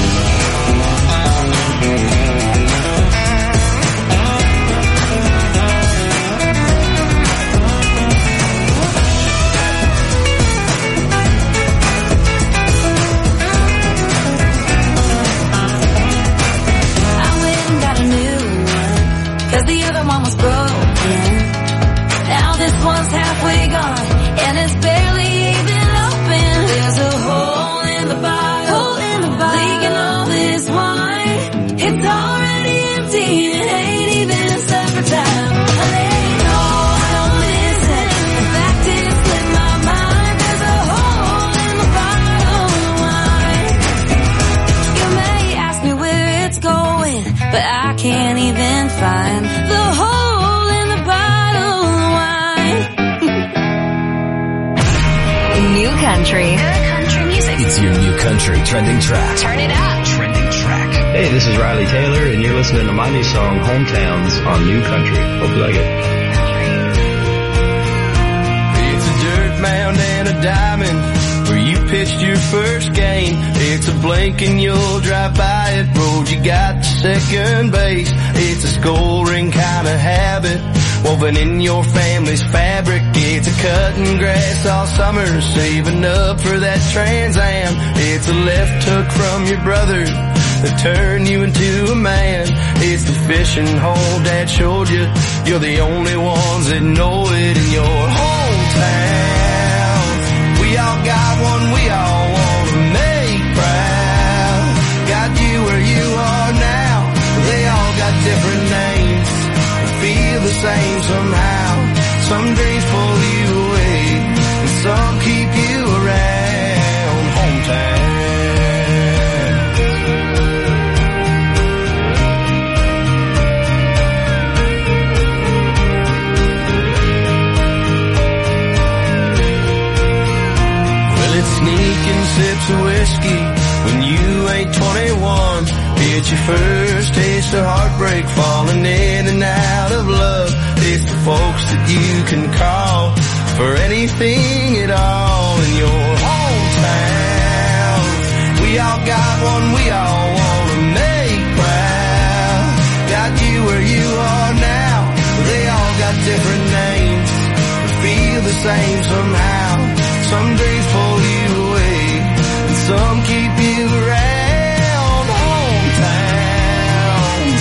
I went and got a new one, 'cause the other one was broken. Now this one's halfway gone, and it's barely even open. There's a hole in the bottle, leaking all this wine. It's already empty, it ain't even supper time. Hey, no, I don't miss it. In fact, it slipped my mind. There's a hole in the bottle of wine. You may ask me where it's going, but I can't even find the hole in the bottle of wine. New Country. Good country music. It's your New Country trending track. Turn it up. Trending track. Hey, this is Riley Taylor, and you're listening to my new song, Hometowns, on New Country. Hope you like it. It's a dirt mound and a diamond where you pitched your first game. It's a blink and you'll drive by it. Road you got to second base. It's a scoring kind of habit woven in your family's fabric. It's a cutting grass all summer, saving up for that Trans Am. It's a left hook from your brother that turned you into a man. It's the fishing hole Dad showed you. You're the only ones that know it in your hometown. We all got one we all want to make proud. Got you where you are now. They all got different names, but feel the same somehow. Some dreams pull you away, and some keep you around. Hometown. Sneaking sips of whiskey when you ain't 21. It's your first taste of heartbreak, falling in and out of love. It's the folks that you can call for anything at all in your hometown. We all got one we all want to make proud. the same somehow. Some dreams pull you away, and some keep you around hometowns.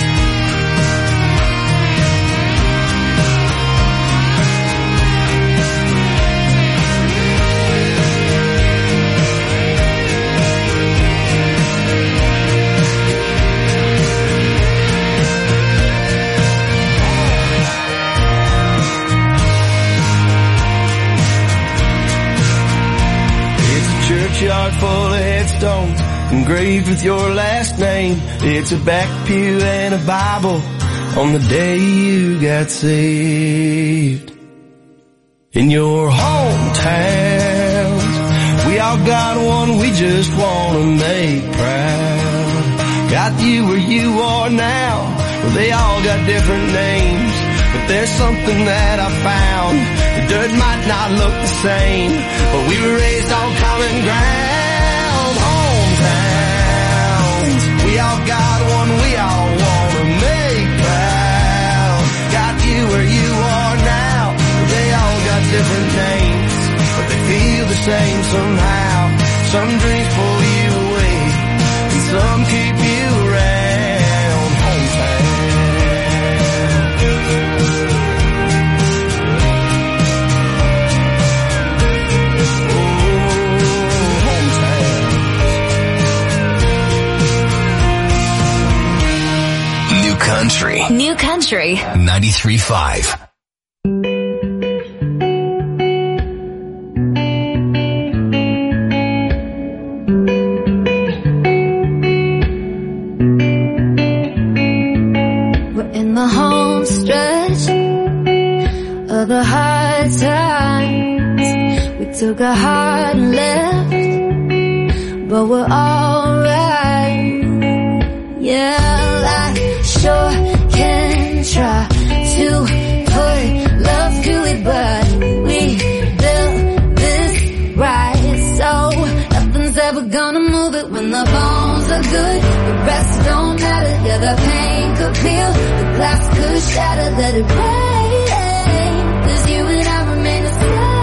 Churchyard full of headstones engraved with your last name. It's a back pew and a Bible on the day you got saved. In your hometowns, we all got one we just want to make proud. Got you where you are now, well, they all got different names. But there's something that I found. The dirt might not look the same, but we were raised on common ground. Hometowns, we all got one we all want to make proud. Got you where you are now, they all got different names, but they feel the same somehow. Some dreams pull you away, and some keep you around. Hometown. New Country 93.5. We're in the home stretch of the hard times. We took a hard left, but we're alright. Yeah, life sure can try to put love to it, but we built this right, so nothing's ever gonna move it. When the bones are good, the rest don't matter. Yeah, the pain could peel, the glass could shatter, let it rain, 'cause you and I remain the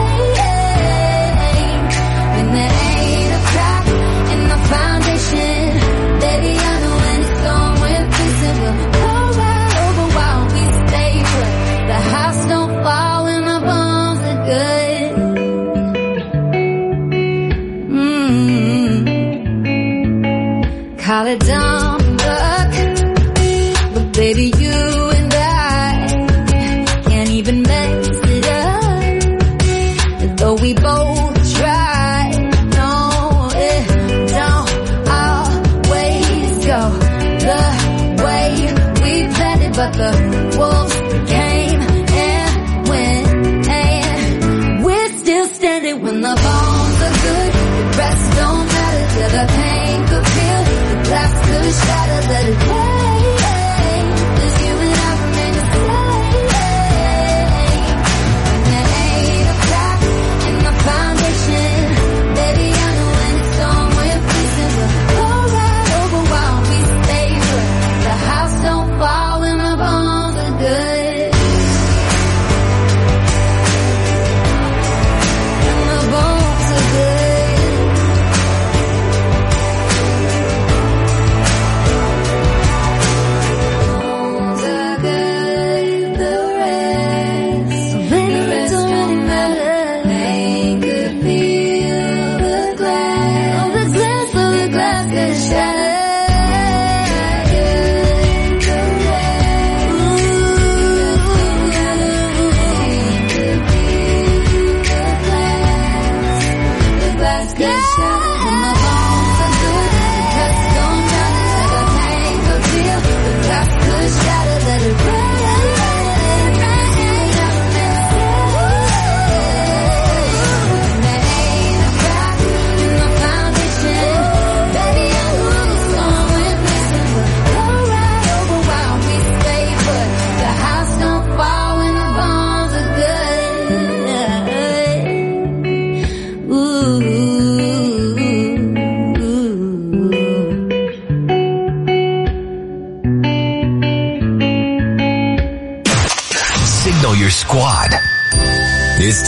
same. When there ain't a crack in the foundation, baby, I know when it's gone, we're fixing. We'll go right over while we stay put. The house don't fall when the bones are good. Call it dumb luck, but baby, you and I can't even mess it up. Though we both try, no, it don't always go the way we planned it, but the wolves came and went, and we're still standing. When the bones are good, the rest don't matter. Till the pain could feel, the glass could shatter, let it rain, 'cause you and I remain the same. And there ain't a crack in the foundation, baby, I know when it's gone, we're fixing. We'll go right over while we stay put. The house don't fall when the bones are good. And the bones are good. Bones are good, the rest don't matter. Pain could feel the glass, oh, the glass, oh, the glass could shatter. Ooh.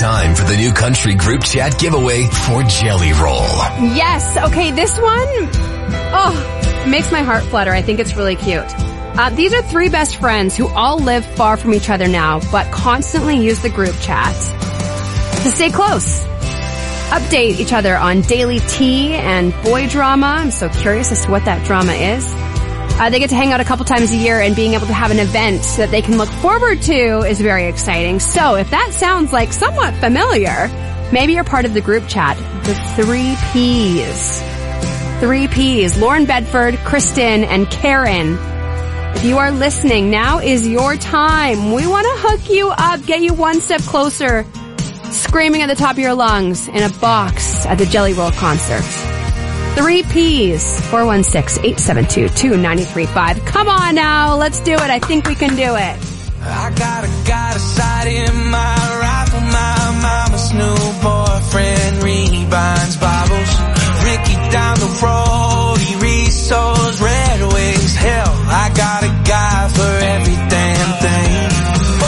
time for the New Country Group Chat giveaway for Jelly Roll. Yes. Okay, this one, it makes my heart flutter. I think it's really cute. These are three best friends who all live far from each other now, but constantly use the group chat to stay close. Update each other on daily tea and boy drama. I'm so curious as to what that drama is. They get to hang out a couple times a year, and being able to have an event that they can look forward to is very exciting. So if that sounds like somewhat familiar, maybe you're part of the group chat. The 3 Ps. 3 Ps. Lauren Bedford, Kristen, and Karen. If you are listening, now is your time. We want to hook you up, get you one step closer, screaming at the top of your lungs in a box at the Jelly Roll concert. 3 Ps, 416-872-2935. Come on now, let's do it. I think we can do it. I got a sight in my rifle, my mama's new boyfriend rebinds Bibles. Ricky down the road, he reads those Red Wings. Hell, I got a guy for every damn thing. Oh,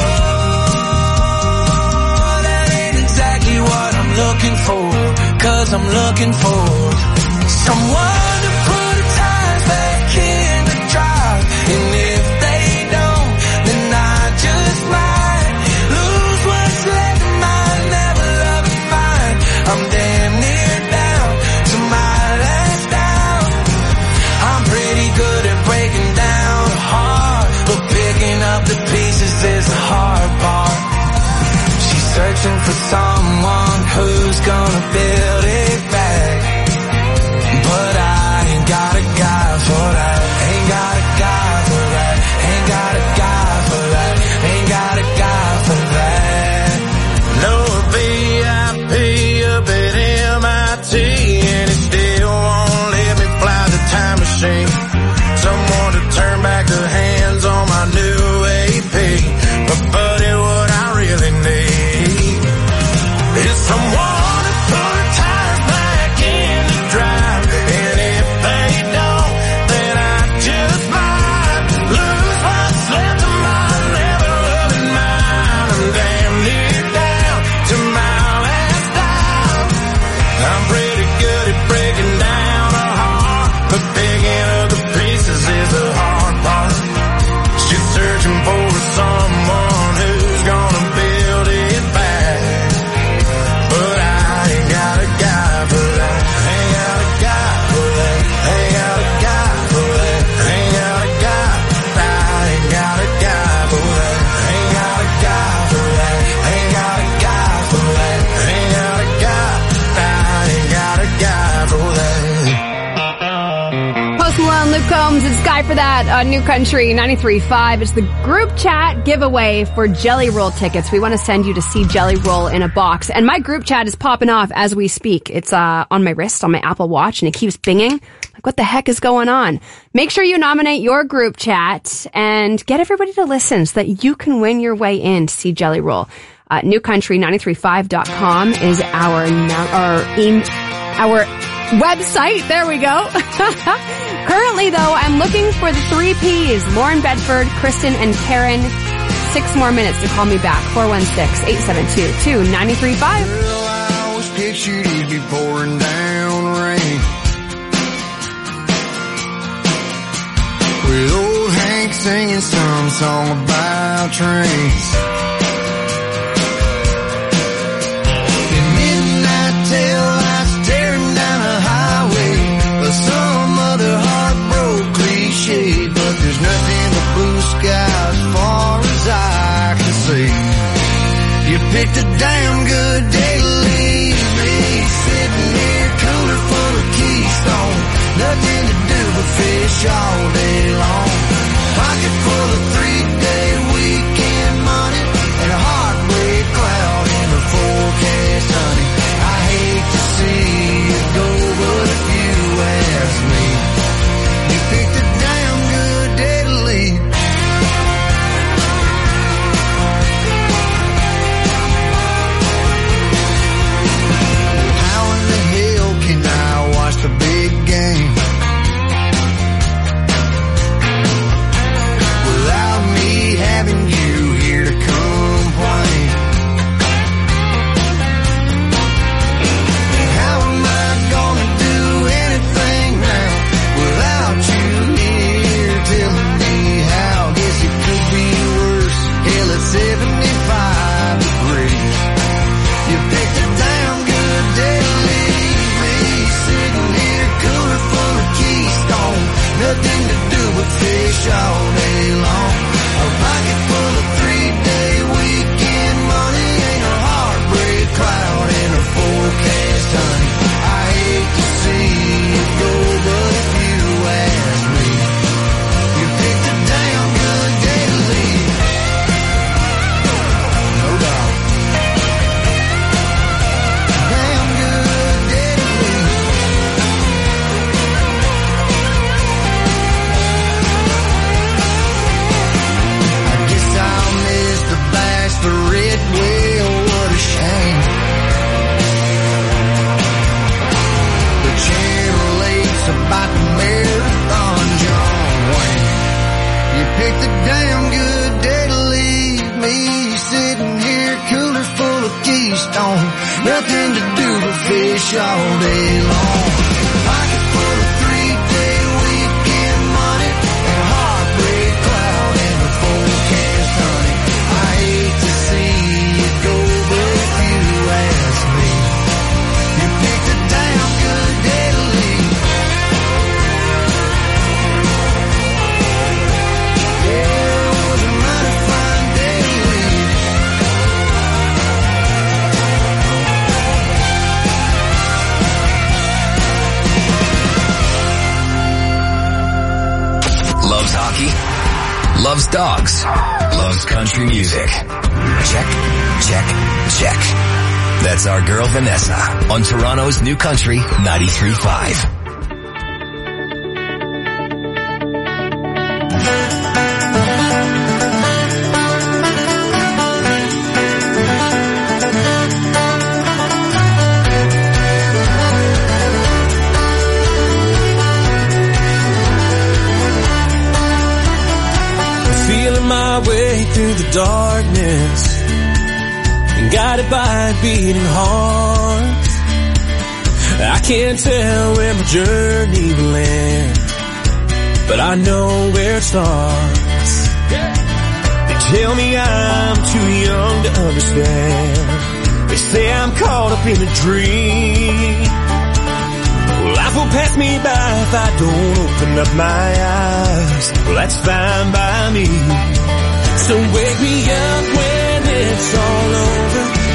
that ain't exactly what I'm looking for, 'cause I'm looking for someone to put the tires back in the drive. And if they don't, then I just might lose what's left of my never loving mind. I'm damn near down to my last down. I'm pretty good at breaking down a heart, but picking up the pieces is the hard part. She's searching for someone who's gonna build it back. But I ain't got a guy for that. Ain't got a guy for that. Ain't got a guy for that. Ain't got a guy for that. No VIP up at MIT, and it still won't let me fly the time machine. Someone to turn back the hands on my new AP. But buddy, what I really need is someone to put the tires back in the drive. And if they don't, then I just might lose what's left of my never-loving mind. I'm damn near down to my last dime. I'm pretty good at breaking down a heart, but picking up the pieces is the hard part. She's searching for someone who's gonna build it back. But I ain't got a guy for that. Ain't got a guy for that. Ain't got a guy for that. Ain't got a guy. I ain't got a guy for that. Ain't got a guy for that. Ain't got a guy for that. Ain't got a guy. I ain't got a guy for that. Post Malone, Luke Combs, it's Guy for That on New Country 93.5. It's the group chat giveaway for Jelly Roll tickets. We want to send you to see Jelly Roll in a box. And my group chat is popping off as we speak. It's on my wrist, on my Apple Watch, and it keeps binging. Like, what the heck is going on? Make sure you nominate your group chat and get everybody to listen so that you can win your way in to see Jelly Roll. NewCountry935.com is our website. There we go. Currently, though, I'm looking for the 3 Ps. Lauren Bedford, Kristen, and Karen. 6 more minutes to call me back. 416-872-2935. Girl, I always pictured you'd be pouring down rain, with old Hank singing some song about trains. In midnight tail lights tearing down a highway, or some other heartbroken cliche. But there's nothing but blue sky as far as I can see. You picked a damn good day to leave me, sitting here cooler full of Keystone. Nothing to do but fish all day long. Pocket full of 3-day weekend money, long. Pocket full of 3-day weekend money and a heartbreak cloud in the forecast, honey. I hate to see you go, but if you ask me, you picked a damn good day to leave. Yeah, it was a mighty fine day to leave. Loves hockey? Loves dogs? Loves country music? Check, check, check. That's our girl Vanessa on Toronto's New Country 93.5. Feeling my way through the darkness and guided by a beating heart. I can't tell where my journey will end, but I know where it starts. They tell me I'm too young to understand. They say I'm caught up in a dream. Well, life will pass me by if I don't open up my eyes. Well, that's fine by me. So wake me up when it's all over.